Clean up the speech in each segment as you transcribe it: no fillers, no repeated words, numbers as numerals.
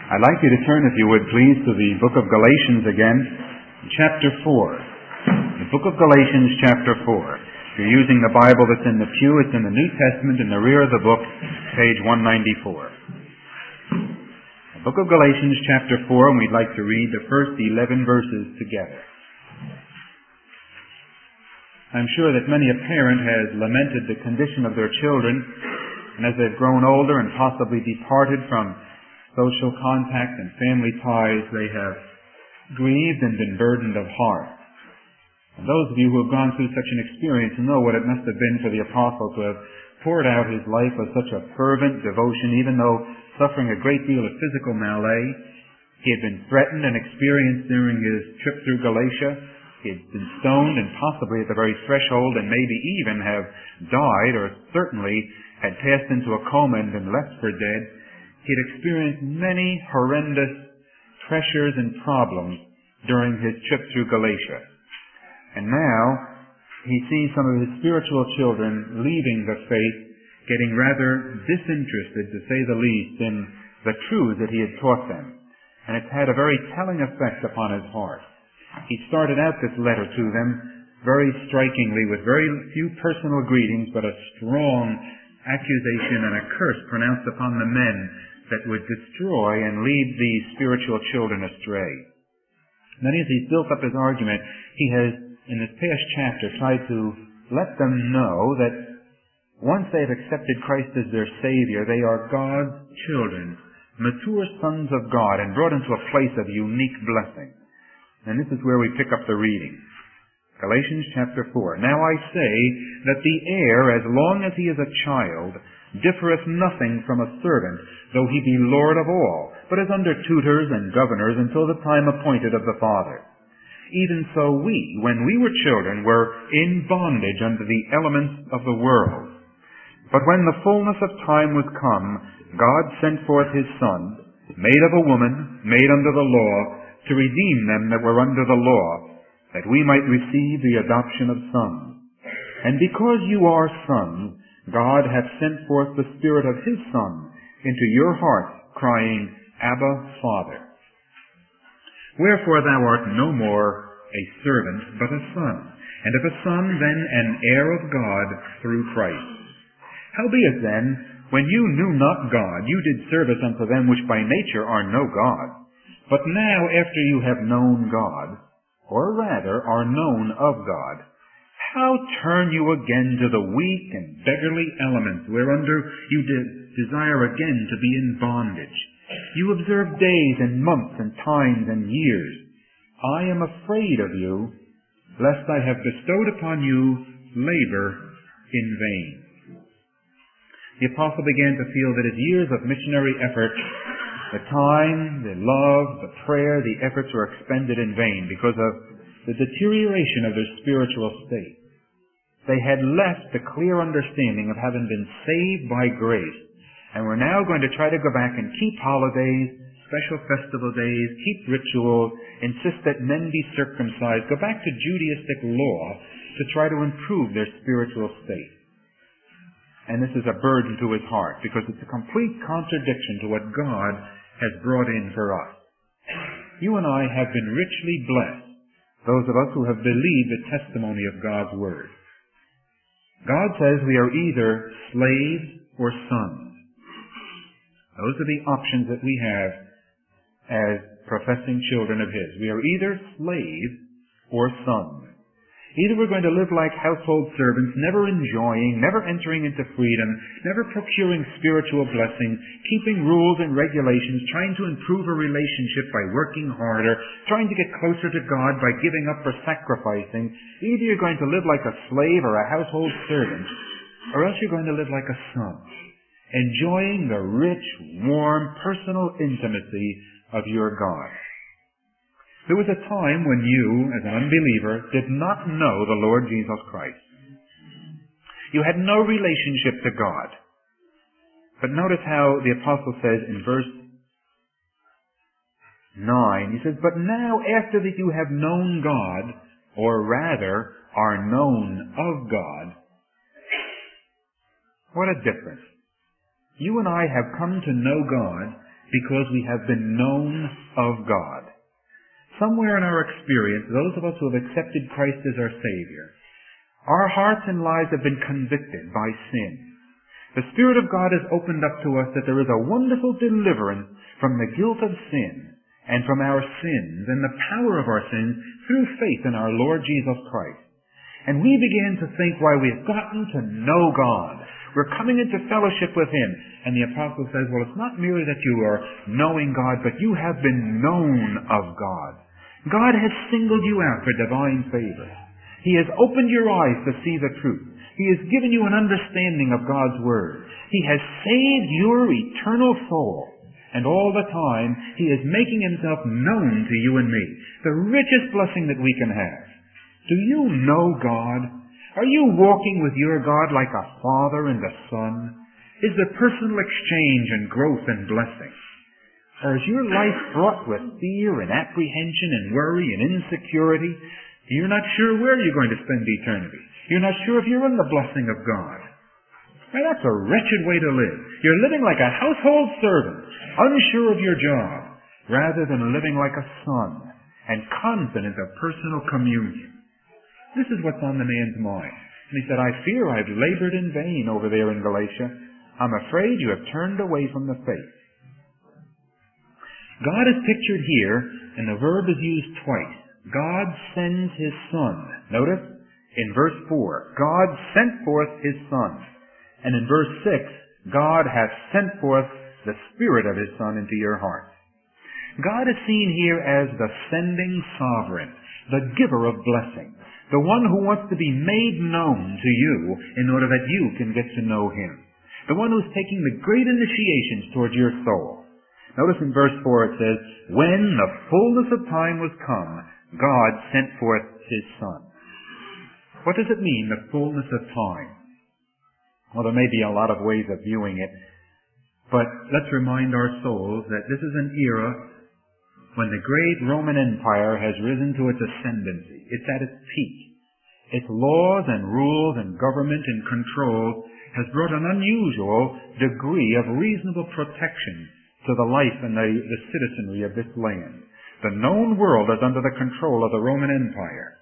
I'd like you to turn, if you would please, to the book of Galatians again, chapter 4. The book of Galatians, chapter 4. If you're using the Bible that's in the pew, it's in the New Testament in the rear of the book, page 194. The book of Galatians, chapter 4, and we'd like to read the first 11 verses together. I'm sure that many a parent has lamented the condition of their children, and as they've grown older and possibly departed from social contact and family ties, they have grieved and been burdened of heart. And those of you who have gone through such an experience know what it must have been for the apostle to have poured out his life with such a fervent devotion, even though suffering a great deal of physical malady. He had been threatened and experienced during his trip through Galatia. He had been stoned and possibly at the very threshold and maybe even have died, or certainly had passed into a coma and been left for dead. He had experienced many horrendous pressures and problems during his trip through Galatia. And now he sees some of his spiritual children leaving the faith, getting rather disinterested, to say the least, in the truths that he had taught them. And it's had a very telling effect upon his heart. He started out this letter to them very strikingly with very few personal greetings, but a strong accusation and a curse pronounced upon the men that would destroy and lead these spiritual children astray. And then as he's built up his argument, he has, in this past chapter, tried to let them know that once they've accepted Christ as their Savior, they are God's children, mature sons of God, and brought into a place of unique blessing. And this is where we pick up the reading. Galatians chapter 4. Now I say that the heir, as long as he is a child, differeth nothing from a servant, though he be Lord of all, but is under tutors and governors until the time appointed of the Father. Even so we, when we were children, were in bondage under the elements of the world. But when the fullness of time was come, God sent forth his Son, made of a woman, made under the law, to redeem them that were under the law, that we might receive the adoption of sons. And because you are sons, God hath sent forth the Spirit of his Son into your hearts, crying, Abba, Father. Wherefore thou art no more a servant, but a son, and if a son, then an heir of God through Christ. Howbeit then, when you knew not God, you did service unto them which by nature are no God. But now, after you have known God, or rather are known of God, how turn you again to the weak and beggarly elements whereunder you desire again to be in bondage? You observe days and months and times and years. I am afraid of you, lest I have bestowed upon you labor in vain. The apostle began to feel that his years of missionary effort, the time, the love, the prayer, the efforts were expended in vain because of the deterioration of their spiritual state. They had left the clear understanding of having been saved by grace, and were now going to try to go back and keep holidays, special festival days, keep rituals, insist that men be circumcised, go back to Judaistic law to try to improve their spiritual state. And this is a burden to his heart, because it's a complete contradiction to what God has brought in for us. You and I have been richly blessed, those of us who have believed the testimony of God's Word. God says we are either slaves or sons. Those are the options that we have as professing children of his. We are either slaves or sons. Either we're going to live like household servants, never enjoying, never entering into freedom, never procuring spiritual blessings, keeping rules and regulations, trying to improve a relationship by working harder, trying to get closer to God by giving up or sacrificing. Either you're going to live like a slave or a household servant, or else you're going to live like a son, enjoying the rich, warm, personal intimacy of your God. There was a time when you, as an unbeliever, did not know the Lord Jesus Christ. You had no relationship to God. But notice how the apostle says in verse 9, he says, But now after that you have known God, or rather are known of God. What a difference. You and I have come to know God because we have been known of God. Somewhere in our experience, those of us who have accepted Christ as our Savior, our hearts and lives have been convicted by sin. The Spirit of God has opened up to us that there is a wonderful deliverance from the guilt of sin and from our sins and the power of our sins through faith in our Lord Jesus Christ. And we began to think, why, we've gotten to know God. We're coming into fellowship with Him. And the apostle says, well, it's not merely that you are knowing God, but you have been known of God. God has singled you out for divine favor. He has opened your eyes to see the truth. He has given you an understanding of God's Word. He has saved your eternal soul. And all the time, He is making Himself known to you and me. The richest blessing that we can have. Do you know God? Are you walking with your God like a father and a son? Is there personal exchange and growth and blessing? Or is your life fraught with fear and apprehension and worry and insecurity? You're not sure where you're going to spend eternity. You're not sure if you're in the blessing of God. Now, that's a wretched way to live. You're living like a household servant, unsure of your job, rather than living like a son and confident of personal communion. This is what's on the man's mind. And he said, I fear I've labored in vain over there in Galatia. I'm afraid you have turned away from the faith. God is pictured here, and the verb is used twice. God sends His Son. Notice, in verse 4, God sent forth His Son. And in verse 6, God hath sent forth the Spirit of His Son into your heart. God is seen here as the sending sovereign, the giver of blessing, the one who wants to be made known to you in order that you can get to know Him, the one who's taking the great initiations towards your soul. Notice in verse 4 it says, when the fullness of time was come, God sent forth His Son. What does it mean, the fullness of time? Well, there may be a lot of ways of viewing it, but let's remind our souls that this is an era when the great Roman Empire has risen to its ascendancy. It's at its peak. Its laws and rules and government and control has brought an unusual degree of reasonable protection to the life and the citizenry of this land. The known world is under the control of the Roman Empire.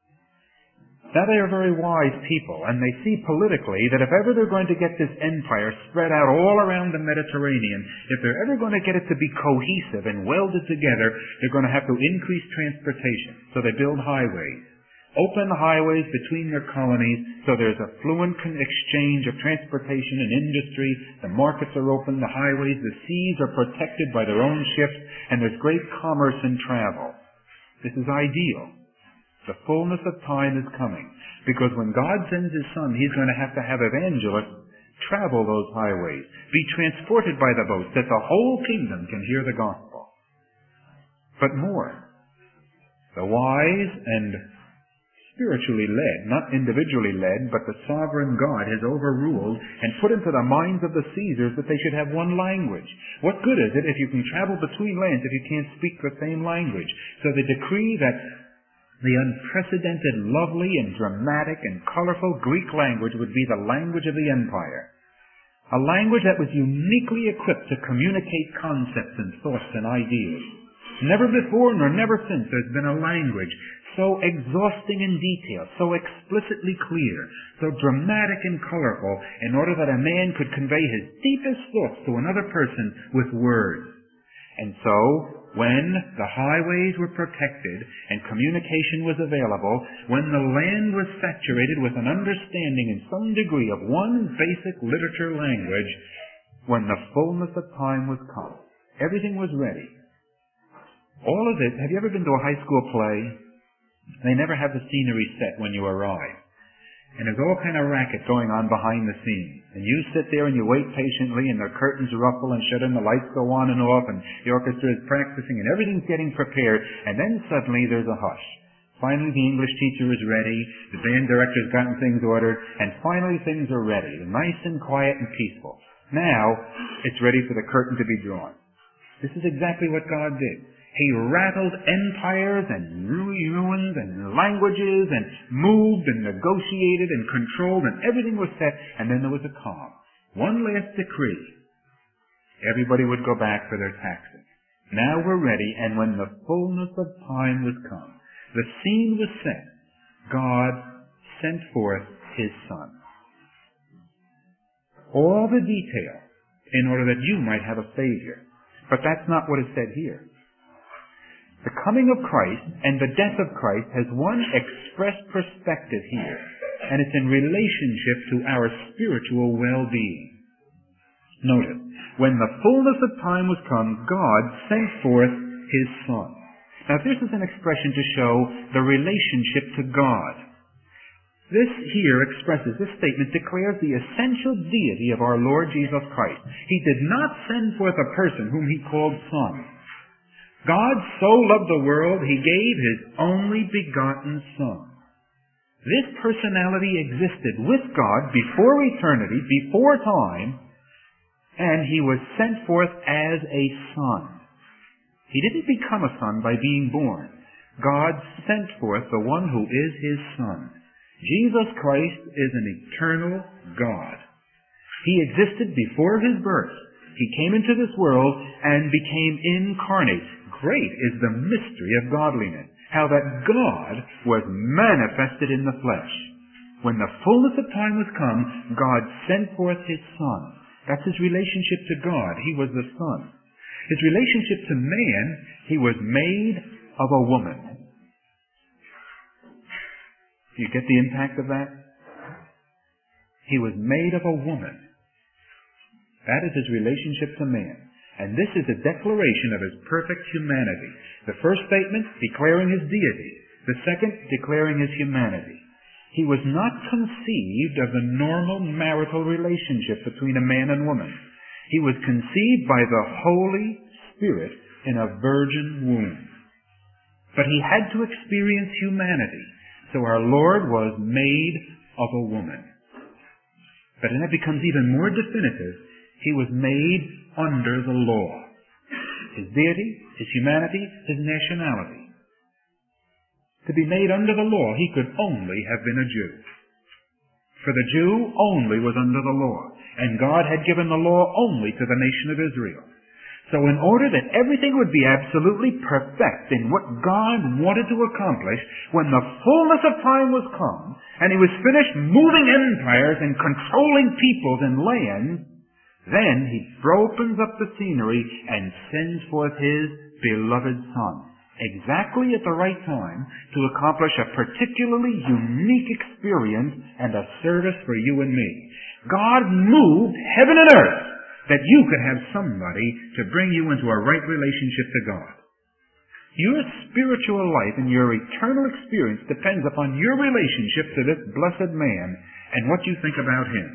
Now, they are very wise people, and they see politically that if ever they're going to get this empire spread out all around the Mediterranean, if they're ever going to get it to be cohesive and welded together, they're going to have to increase transportation. So they build highways. Open highways between their colonies so there's a fluent exchange of transportation and industry. The markets are open, the highways, the seas are protected by their own ships, and there's great commerce and travel. This is ideal. The fullness of time is coming, because when God sends His Son, He's going to have evangelists travel those highways, be transported by the boats, that the whole kingdom can hear the gospel. But more, the wise and spiritually led, not individually led, but the sovereign God has overruled and put into the minds of the Caesars that they should have one language. What good is it if you can travel between lands if you can't speak the same language? So they decree that the unprecedented, lovely and dramatic and colorful Greek language would be the language of the empire. A language that was uniquely equipped to communicate concepts and thoughts and ideas. Never before nor never since there's been a language so exhausting in detail, so explicitly clear, so dramatic and colorful, in order that a man could convey his deepest thoughts to another person with words. And so, when the highways were protected and communication was available, when the land was saturated with an understanding in some degree of one basic literature language, when the fullness of time was come, everything was ready. All of it, have you ever been to a high school play? They never have the scenery set when you arrive. And there's all kind of racket going on behind the scenes. And you sit there and you wait patiently, and the curtains ruffle and shut, and the lights go on and off, and the orchestra is practicing, and everything's getting prepared, and then suddenly there's a hush. Finally the English teacher is ready, the band director's gotten things ordered, and finally things are ready. They're nice and quiet and peaceful. Now, it's ready for the curtain to be drawn. This is exactly what God did. He rattled empires and ruins and languages and moved and negotiated and controlled, and everything was set, and then there was a calm. One last decree. Everybody would go back for their taxes. Now we're ready, and when the fullness of time was come, the scene was set, God sent forth His Son. All the detail in order that you might have a Savior. But that's not what is said here. The coming of Christ and the death of Christ has one express perspective here, and it's in relationship to our spiritual well-being. Notice, when the fullness of time was come, God sent forth His Son. Now this is an expression to show the relationship to God. This here expresses, this statement declares the essential deity of our Lord Jesus Christ. He did not send forth a person whom He called Son. God so loved the world, He gave His only begotten Son. This personality existed with God before eternity, before time, and He was sent forth as a Son. He didn't become a son by being born. God sent forth the one who is His Son. Jesus Christ is an eternal God. He existed before His birth. He came into this world and became incarnate. Great is the mystery of godliness, how that God was manifested in the flesh. When the fullness of time was come, God sent forth His Son. That's His relationship to God. He was the Son. His relationship to man, He was made of a woman. Do you get the impact of that? He was made of a woman. That is His relationship to man. And this is a declaration of His perfect humanity. The first statement, declaring His deity. The second, declaring His humanity. He was not conceived of the normal marital relationship between a man and woman. He was conceived by the Holy Spirit in a virgin womb. But He had to experience humanity. So our Lord was made of a woman. But then it becomes even more definitive. He was made under the law. His deity, His humanity, His nationality. To be made under the law, He could only have been a Jew. For the Jew only was under the law, and God had given the law only to the nation of Israel. So in order that everything would be absolutely perfect in what God wanted to accomplish, when the fullness of time was come, and He was finished moving empires and controlling peoples and lands, then He opens up the scenery and sends forth His beloved Son, exactly at the right time to accomplish a particularly unique experience and a service for you and me. God moved heaven and earth that you could have somebody to bring you into a right relationship to God. Your spiritual life and your eternal experience depends upon your relationship to this blessed man and what you think about Him.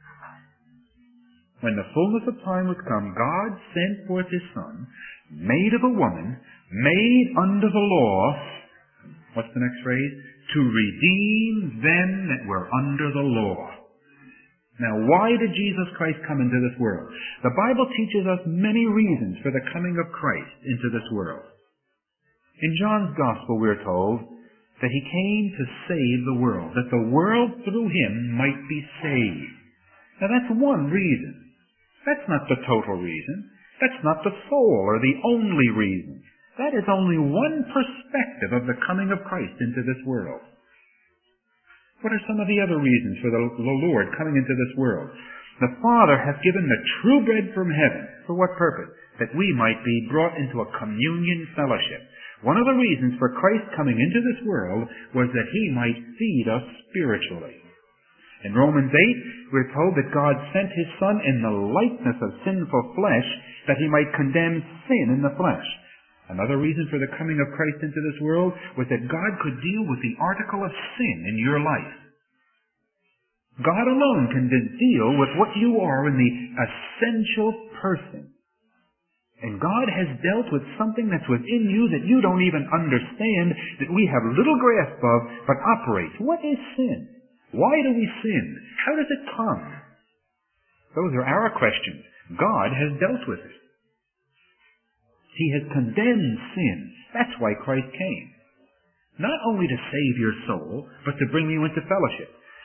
When the fullness of time was come, God sent forth His Son, made of a woman, made under the law. What's the next phrase? To redeem them that were under the law. Now, why did Jesus Christ come into this world? The Bible teaches us many reasons for the coming of Christ into this world. In John's Gospel, we're told that He came to save the world, that the world through Him might be saved. Now, that's one reason. That's not the total reason. That's not the sole or the only reason. That is only one perspective of the coming of Christ into this world. What are some of the other reasons for the Lord coming into this world? The Father hath given the true bread from heaven. For what purpose? That we might be brought into a communion fellowship. One of the reasons for Christ coming into this world was that He might feed us spiritually. In Romans 8, we're told that God sent His Son in the likeness of sinful flesh that He might condemn sin in the flesh. Another reason for the coming of Christ into this world was that God could deal with the article of sin in your life. God alone can deal with what you are in the essential person. And God has dealt with something that's within you that you don't even understand, that we have little grasp of, but operates. What is sin? Why do we sin? How does it come? Those are our questions. God has dealt with it. He has condemned sin. That's why Christ came. Not only to save your soul, but to bring you into fellowship.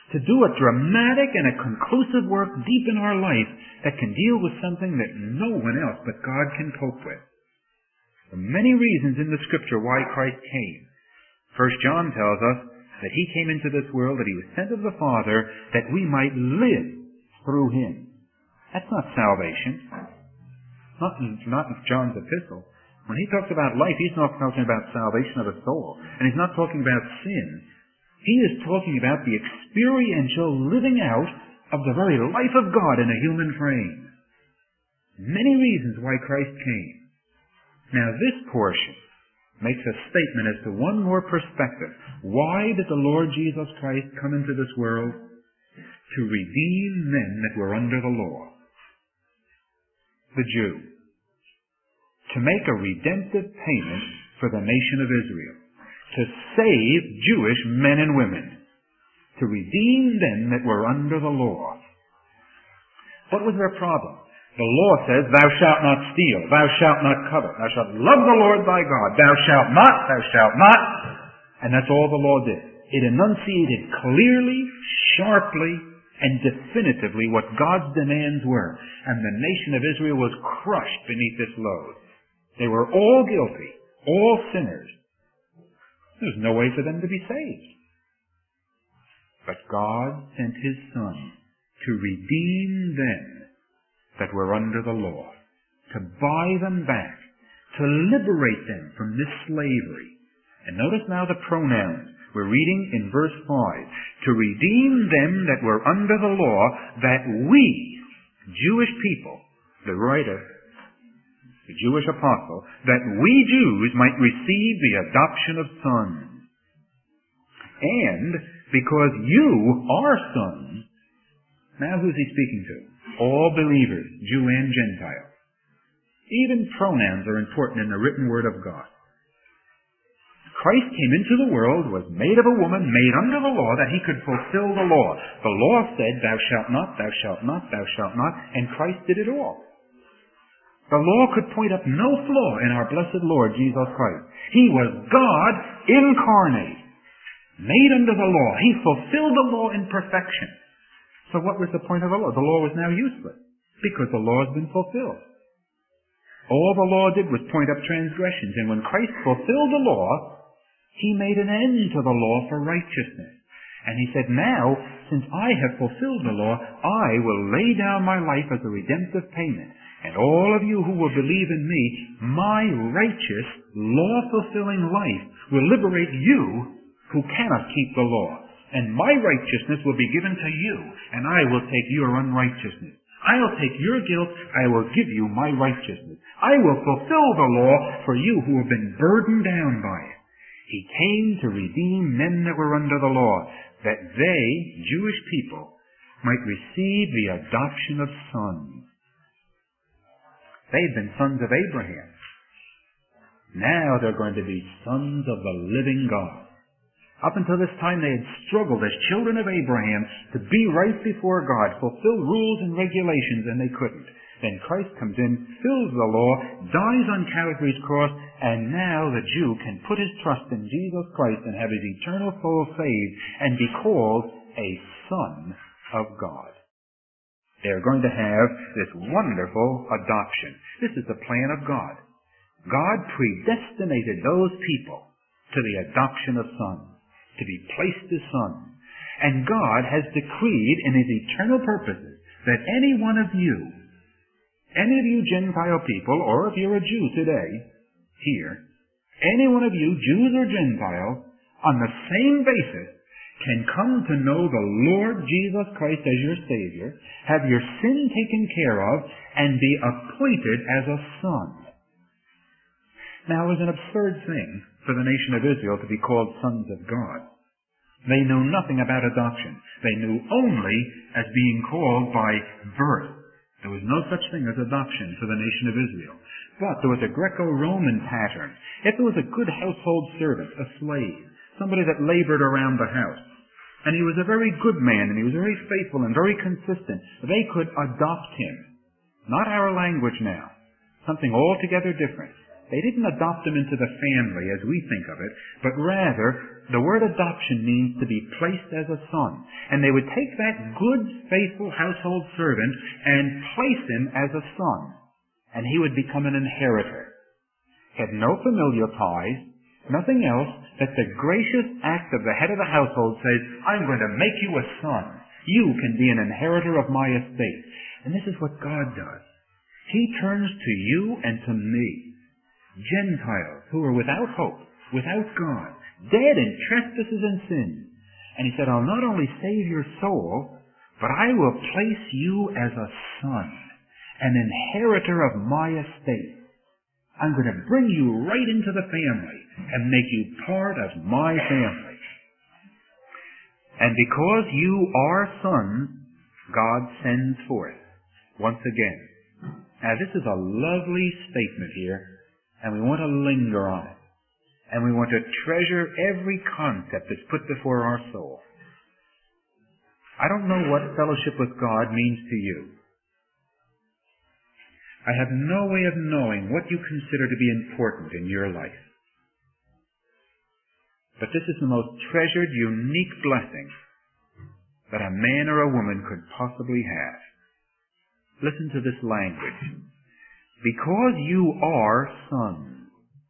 to do a dramatic and a conclusive work deep in our life that can deal with something that no one else but God can cope with. There are many reasons in the Scripture why Christ came. 1 John tells us that He came into this world, that He was sent of the Father, that we might live through Him. That's not salvation. Not in John's epistle. When he talks about life, he's not talking about salvation of the soul. And he's not talking about sin. He is talking about the experiential living out of the very life of God in a human frame. Many reasons why Christ came. Now this portion makes a statement as to one more perspective. Why did the Lord Jesus Christ come into this world? To redeem men that were under the law. The Jew. To make a redemptive payment for the nation of Israel. To save Jewish men and women. To redeem them that were under the law. What was their problem? The law says, thou shalt not steal, thou shalt not covet, thou shalt love the Lord thy God, thou shalt not, thou shalt not. And that's all the law did. It enunciated clearly, sharply, and definitively what God's demands were. And the nation of Israel was crushed beneath this load. They were all guilty, all sinners. There's no way for them to be saved. But God sent His Son to redeem them that were under the law, to buy them back, to liberate them from this slavery. And notice now the pronouns. We're reading in verse 5. To redeem them that were under the law, that we, Jewish people, the writer, the Jewish apostle, that we Jews might receive the adoption of sons. And because you are sons, now who's he speaking to? All believers, Jew and Gentile. Even pronouns are important in the written word of God. Christ came into the world, was made of a woman, made under the law, that He could fulfill the law. The law said, thou shalt not, thou shalt not, thou shalt not, and Christ did it all. The law could point up no flaw in our blessed Lord Jesus Christ. He was God incarnate, made under the law. He fulfilled the law in perfection. So what was the point of the law? The law was now useless, because the law has been fulfilled. All the law did was point up transgressions, and when Christ fulfilled the law, He made an end to the law for righteousness. And He said, now, since I have fulfilled the law, I will lay down my life as a redemptive payment. And all of you who will believe in me, my righteous, law-fulfilling life will liberate you who cannot keep the law. And my righteousness will be given to you, and I will take your unrighteousness. I'll take your guilt, I will give you my righteousness. I will fulfill the law for you who have been burdened down by it. He came to redeem men that were under the law, that they, Jewish people, might receive the adoption of sons. They've been sons of Abraham. Now they're going to be sons of the living God. Up until this time, they had struggled as children of Abraham to be right before God, fulfill rules and regulations, and they couldn't. Then Christ comes in, fills the law, dies on Calvary's cross, and now the Jew can put his trust in Jesus Christ and have his eternal soul saved and be called a son of God. They're going to have this wonderful adoption. This is the plan of God. God predestinated those people to the adoption of sons, to be placed as sons. And God has decreed in His eternal purposes that any one of you, any of you Gentile people, or if you're a Jew today, here, any one of you, Jews or Gentiles, on the same basis, can come to know the Lord Jesus Christ as your Savior, have your sin taken care of, and be appointed as a son. Now, it was an absurd thing for the nation of Israel to be called sons of God. They knew nothing about adoption. They knew only as being called by birth. There was no such thing as adoption for the nation of Israel. But there was a Greco-Roman pattern. If there was a good household servant, a slave, somebody that labored around the house, and he was a very good man, and he was very faithful and very consistent, they could adopt him. Not our language now. Something altogether different. They didn't adopt him into the family as we think of it, but rather the word adoption means to be placed as a son. And they would take that good, faithful household servant and place him as a son. And he would become an inheritor. He had no familial ties, nothing else, that the gracious act of the head of the household says, I'm going to make you a son. You can be an inheritor of my estate. And this is what God does. He turns to you and to me, Gentiles who are without hope, without God, dead in trespasses and sins. And he said, I'll not only save your soul, but I will place you as a son, an inheritor of my estate. I'm going to bring you right into the family and make you part of my family. And because you are sons, God sends forth once again. Now this is a lovely statement here, and we want to linger on it. And we want to treasure every concept that's put before our soul. I don't know what fellowship with God means to you. I have no way of knowing what you consider to be important in your life. But this is the most treasured, unique blessing that a man or a woman could possibly have. Listen to this language. Because you are sons.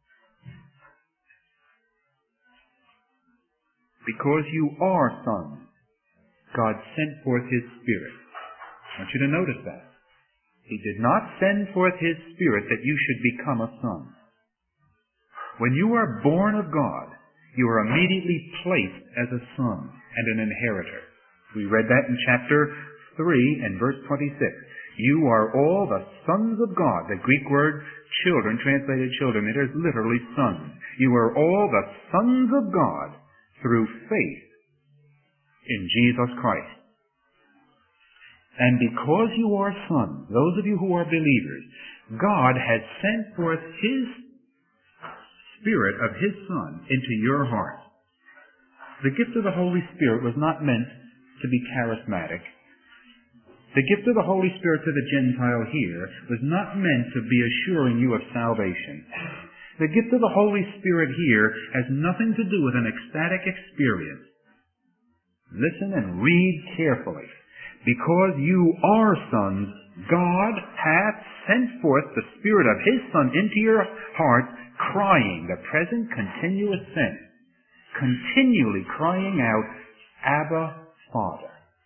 Because you are sons, God sent forth His Spirit. I want you to notice that. He did not send forth His Spirit that you should become a son. When you are born of God, you are immediately placed as a son and an inheritor. We read that in chapter 3 and verse 26. You are all the sons of God. The Greek word children, translated children, it is literally sons. You are all the sons of God through faith in Jesus Christ. And because you are sons, those of you who are believers, God has sent forth His Spirit of His Son into your heart. The gift of the Holy Spirit was not meant to be charismatic. The gift of the Holy Spirit to the Gentile here was not meant to be assuring you of salvation. The gift of the Holy Spirit here has nothing to do with an ecstatic experience. Listen and read carefully. Because you are sons, God hath sent forth the Spirit of His Son into your heart, crying, the present continuous sense, continually crying out, Abba, Father.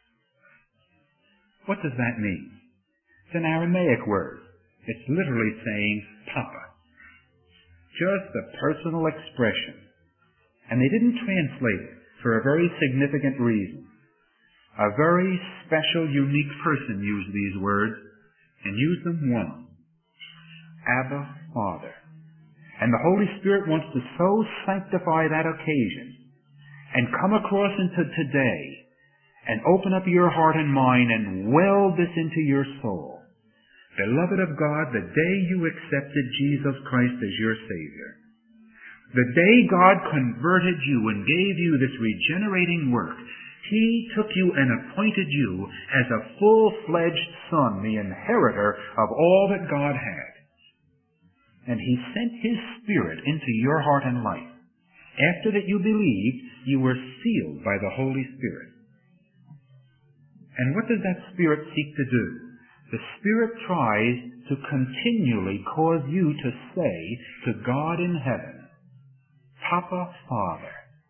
What does that mean? It's an Aramaic word. It's literally saying Papa. Just a personal expression. And they didn't translate it for a very significant reason. A very special, unique person used these words and used them once. Abba, Father. And the Holy Spirit wants to so sanctify that occasion and come across into today and open up your heart and mind and weld this into your soul. Beloved of God, the day you accepted Jesus Christ as your Savior, the day God converted you and gave you this regenerating work, He took you and appointed you as a full-fledged son, the inheritor of all that God had. And He sent His Spirit into your heart and life. After that you believed, you were sealed by the Holy Spirit. And what does that Spirit seek to do? The Spirit tries to continually cause you to say to God in heaven, Papa, Father.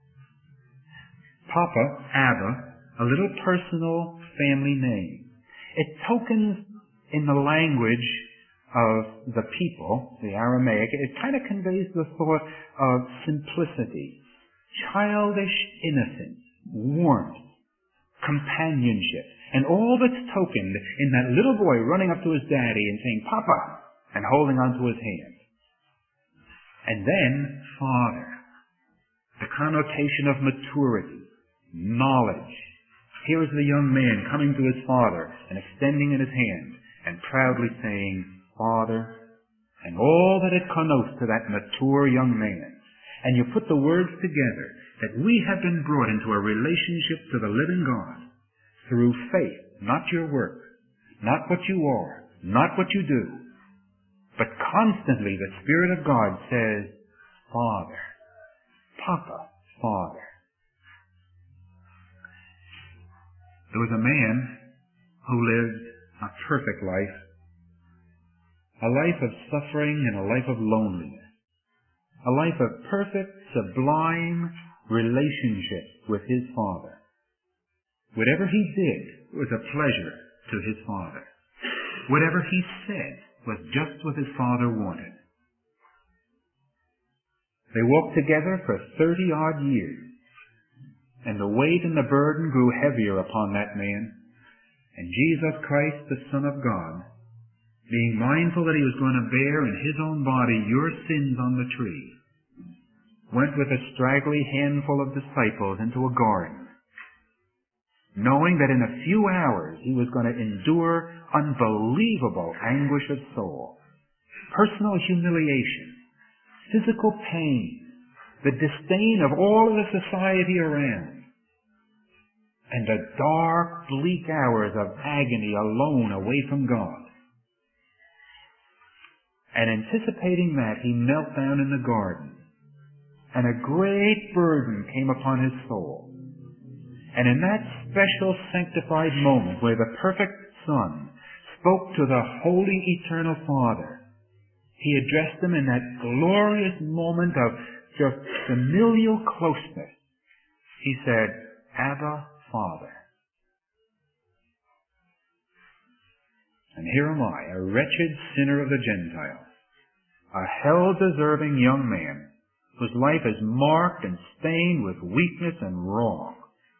Papa, Abba, a little personal family name. It tokens in the language of the people, the Aramaic, it kind of conveys the thought of simplicity, childish innocence, warmth, companionship, and all that's tokened in that little boy running up to his daddy and saying, Papa, and holding onto his hand. And then, Father, the connotation of maturity, knowledge. Here is the young man coming to his father and extending in his hand and proudly saying, Father, and all that it connotes to that mature young man. And you put the words together that we have been brought into a relationship to the living God through faith, not your work, not what you are, not what you do, But constantly the Spirit of God says, Father, Papa, Father. There was a man who lived a perfect life, a life of suffering and a life of loneliness, a life of perfect, sublime relationship with his Father. Whatever he did was a pleasure to his Father. Whatever he said was just what his Father wanted. They walked together for 30-odd years, and the weight and the burden grew heavier upon that man. And Jesus Christ, the Son of God, being mindful that he was going to bear in his own body your sins on the tree, went with a straggly handful of disciples into a garden, knowing that in a few hours he was going to endure unbelievable anguish of soul, personal humiliation, physical pain, the disdain of all of the society around, and the dark, bleak hours of agony alone away from God. And anticipating that, he knelt down in the garden, and a great burden came upon his soul. And in that special sanctified moment where the perfect Son spoke to the holy eternal Father, he addressed him in that glorious moment of just familial closeness. He said, Abba, Father. And here am I, a wretched sinner of the Gentiles, a hell-deserving young man whose life is marked and stained with weakness and wrong.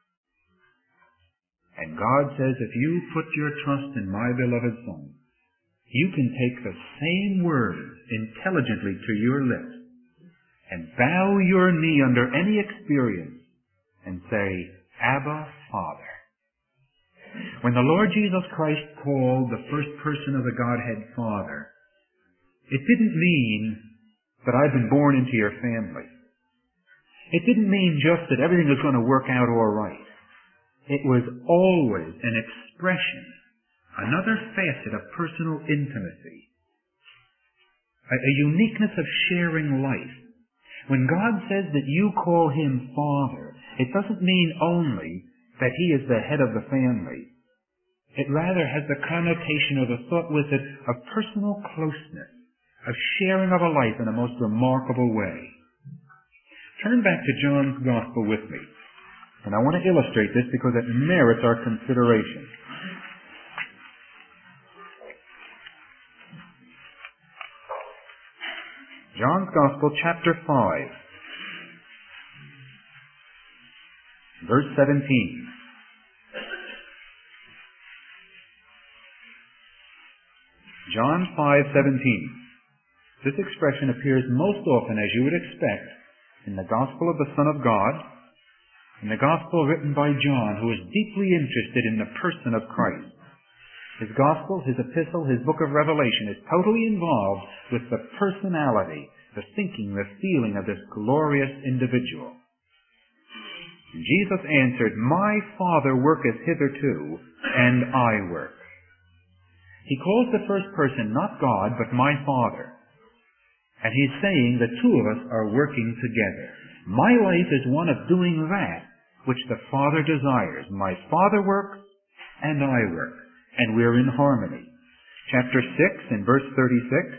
And God says, if you put your trust in my beloved Son, you can take the same words intelligently to your lips and bow your knee under any experience and say, Abba, Father. When the Lord Jesus Christ called the first person of the Godhead Father, it didn't mean that I've been born into your family. It didn't mean just that everything was going to work out all right. It was always an expression, another facet of personal intimacy, a uniqueness of sharing life. When God says that you call him Father, it doesn't mean only that he is the head of the family. It rather has the connotation or the thought with it of personal closeness, of sharing of a life in a most remarkable way. Turn back to John's Gospel with me. And I want to illustrate this because it merits our consideration. John's Gospel, chapter 5, verse 17. John 5:17. This expression appears most often, as you would expect, in the Gospel of the Son of God, in the Gospel written by John, who is deeply interested in the person of Christ. His Gospel, his epistle, his book of Revelation is totally involved with the personality, the thinking, the feeling of this glorious individual. And Jesus answered, My Father worketh hitherto, and I work. He calls the first person not God, but my Father. And he's saying the two of us are working together. My life is one of doing that which the Father desires. My Father works, and I work. And we're in harmony. Chapter 6 and verse 36.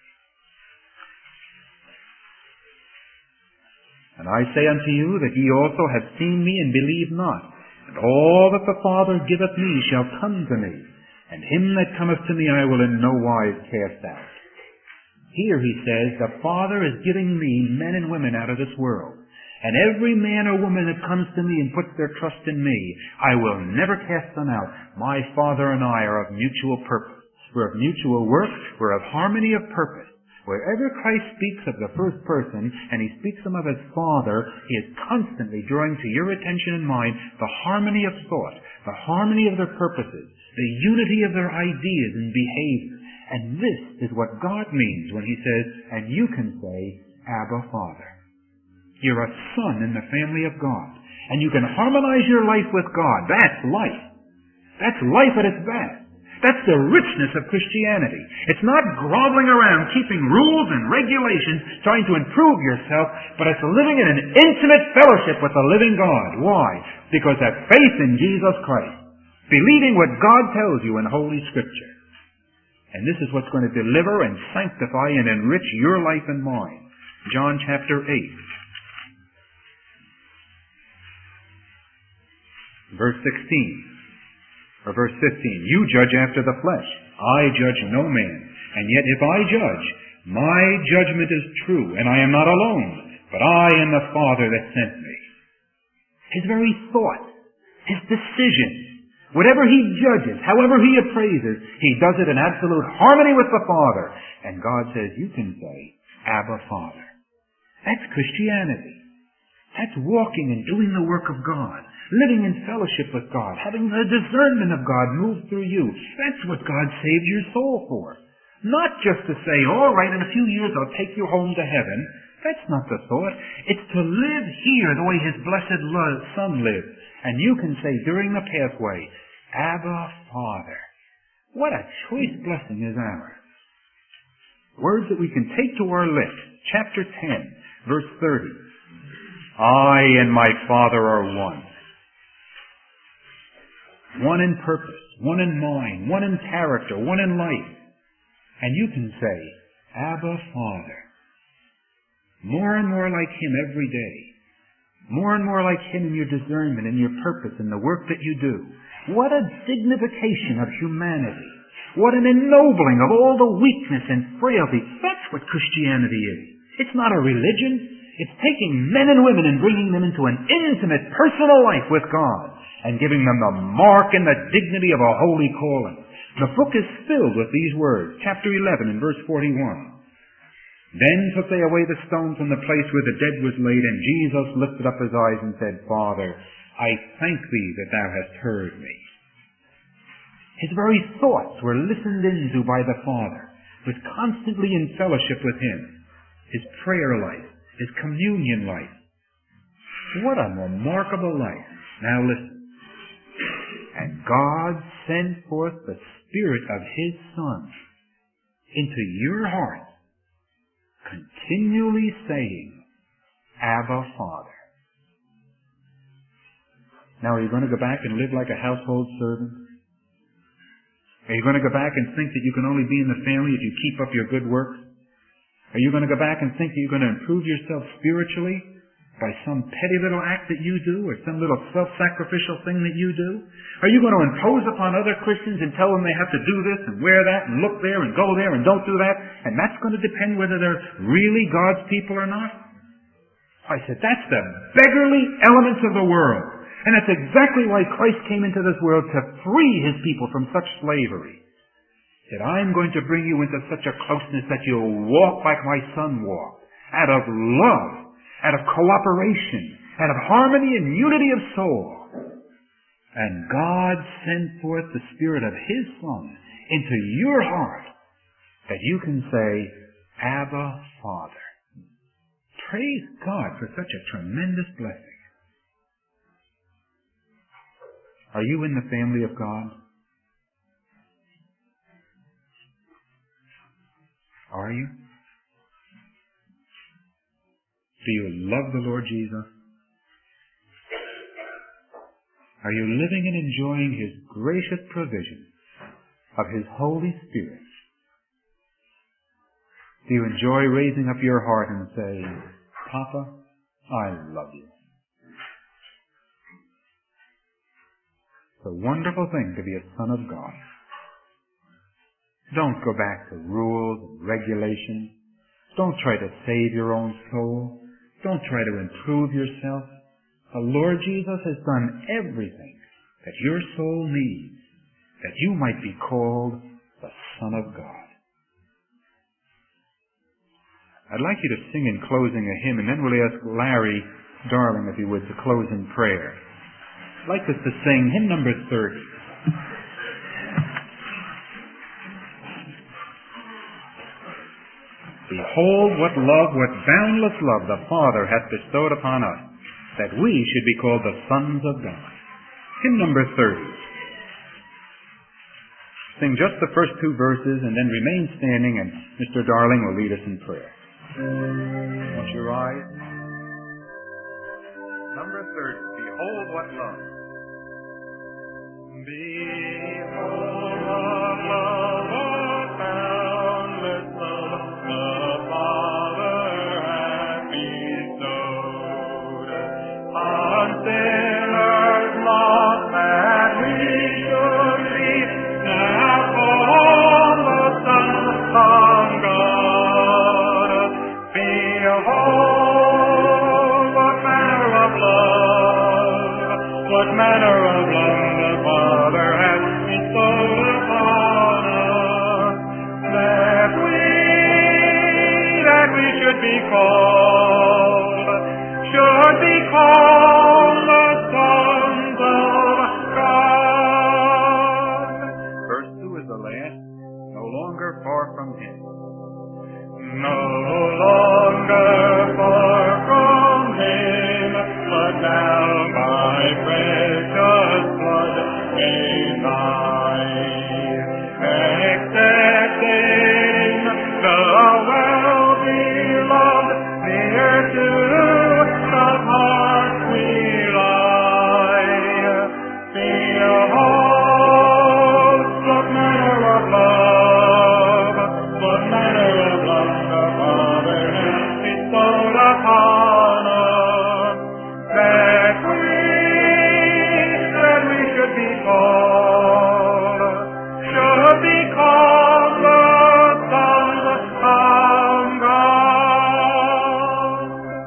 And I say unto you that ye also have seen me and believe not. And all that the Father giveth me shall come to me. And him that cometh to me I will in no wise cast out. Here he says, the Father is giving me men and women out of this world. And every man or woman that comes to me and puts their trust in me, I will never cast them out. My Father and I are of mutual purpose. We're of mutual work. We're of harmony of purpose. Wherever Christ speaks of the first person, and he speaks of him as Father, he is constantly drawing to your attention and mine the harmony of thought, the harmony of their purposes, the unity of their ideas and behavior. And this is what God means when he says, and you can say, Abba, Father. You're a son in the family of God. And you can harmonize your life with God. That's life. That's life at its best. That's the richness of Christianity. It's not groveling around, keeping rules and regulations, trying to improve yourself, but it's living in an intimate fellowship with the living God. Why? Because that faith in Jesus Christ, believing what God tells you in Holy Scripture. And this is what's going to deliver and sanctify and enrich your life and mine. John chapter 8, verse 16, or verse 15. You judge after the flesh. I judge no man. And yet if I judge, my judgment is true, and I am not alone, but I and the Father that sent me. His very thought, his decision, whatever he judges, however he appraises, he does it in absolute harmony with the Father. And God says, you can say, Abba, Father. That's Christianity. That's walking and doing the work of God, living in fellowship with God, having the discernment of God move through you. That's what God saved your soul for. Not just to say, all right, in a few years I'll take you home to heaven. That's not the thought. It's to live here the way His blessed Son lived. And you can say during the pathway, Abba, Father. What a choice blessing is ours. Words that we can take to our lips. Chapter 10, verse 30. I and my Father are one. One in purpose, one in mind, one in character, one in life. And you can say, Abba, Father. More and more like Him every day. More and more like Him in your discernment, in your purpose, in the work that you do. What a dignification of humanity. What an ennobling of all the weakness and frailty. That's what Christianity is. It's not a religion. It's taking men and women and bringing them into an intimate, personal life with God and giving them the mark and the dignity of a holy calling. The book is filled with these words. Chapter 11 and verse 41. Then took they away the stone from the place where the dead was laid, and Jesus lifted up His eyes and said, Father, I thank Thee that Thou hast heard me. His very thoughts were listened into by the Father, was constantly in fellowship with Him. His prayer life, His communion life. What a remarkable life. Now listen. And God sent forth the Spirit of His Son into your heart, continually saying, Abba, Father. Now, are you going to go back and live like a household servant? Are you going to go back and think that you can only be in the family if you keep up your good works? Are you going to go back and think that you're going to improve yourself spiritually by some petty little act that you do or some little self-sacrificial thing that you do? Are you going to impose upon other Christians and tell them they have to do this and wear that and look there and go there and don't do that? And that's going to depend whether they're really God's people or not? I said, that's the beggarly elements of the world. And that's exactly why Christ came into this world, to free His people from such slavery. He said, I'm going to bring you into such a closeness that you'll walk like my Son walked, out of love, out of cooperation, out of harmony and unity of soul. And God sent forth the Spirit of His Son into your heart that you can say, Abba, Father. Praise God for such a tremendous blessing. Are you in the family of God? Are you? Do you love the Lord Jesus? Are you living and enjoying His gracious provision of His Holy Spirit? Do you enjoy raising up your heart and say, Papa, I love you? It's a wonderful thing to be a son of God. Don't go back to rules and regulations. Don't try to save your own soul. Don't try to improve yourself. The Lord Jesus has done everything that your soul needs, that you might be called the Son of God. I'd like you to sing in closing a hymn, and then we'll ask Larry Darling, if he would, to close in prayer. I'd like us to sing hymn number 30. Behold what love, what boundless love the Father hath bestowed upon us, that we should be called the sons of God. Hymn number 30. sing just the first two verses and then remain standing, and Mr. Darling will lead us in prayer. Won't you rise? Number 30, Behold What Love. Behold what love, what boundless love the Father hath bestowed on sinners lost that we should be now called the sons of God. Behold what manner of love, what manner of love the Father hath bestowed upon us, that we should be called the sons of God. Verse 2 is the last. No longer far from Him. No longer far from Him, but now by precious blood made nigh, accepting the well-beloved, near to the heart we lie. Behold, what manner of love, what manner of love the Father hath bestowed upon us, that we should be called the sons of God.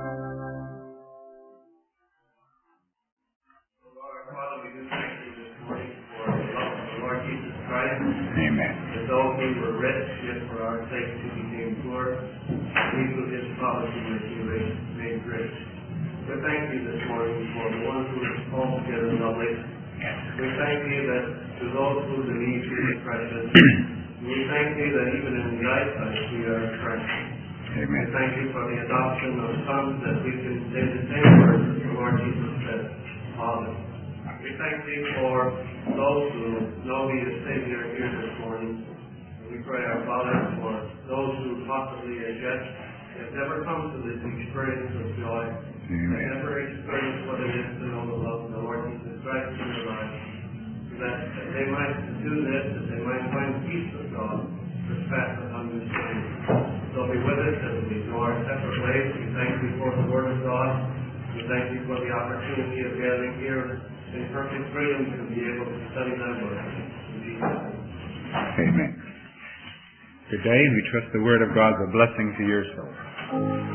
Father, we do thank you this morning for the love of the Lord Jesus Christ. Amen. That though He were rich, yet for our sake He became poor. We through His poverty might be made rich. We thank you this morning for the ones who are altogether lovely. We thank you that to those who believe you is precious. We thank you that even in the eyesight we are precious. Amen. We thank you for the adoption of sons, that we can say the same words as the Lord Jesus said, Father. We thank you for those who know Thee as Savior here this morning. And we pray, our Father, for those who possibly as yet have never come to this experience of joy, have never experienced what it is to know the love of the Lord Jesus Christ in their lives, that they might do this, that they might find peace with God, which passeth understanding. So be with us as we go our separate ways. We thank you for the Word of God. We thank you for the opportunity of gathering here in perfect freedom to be able to study thy Word. In Jesus' name. Amen. Today we trust the Word of God is a blessing to your soul.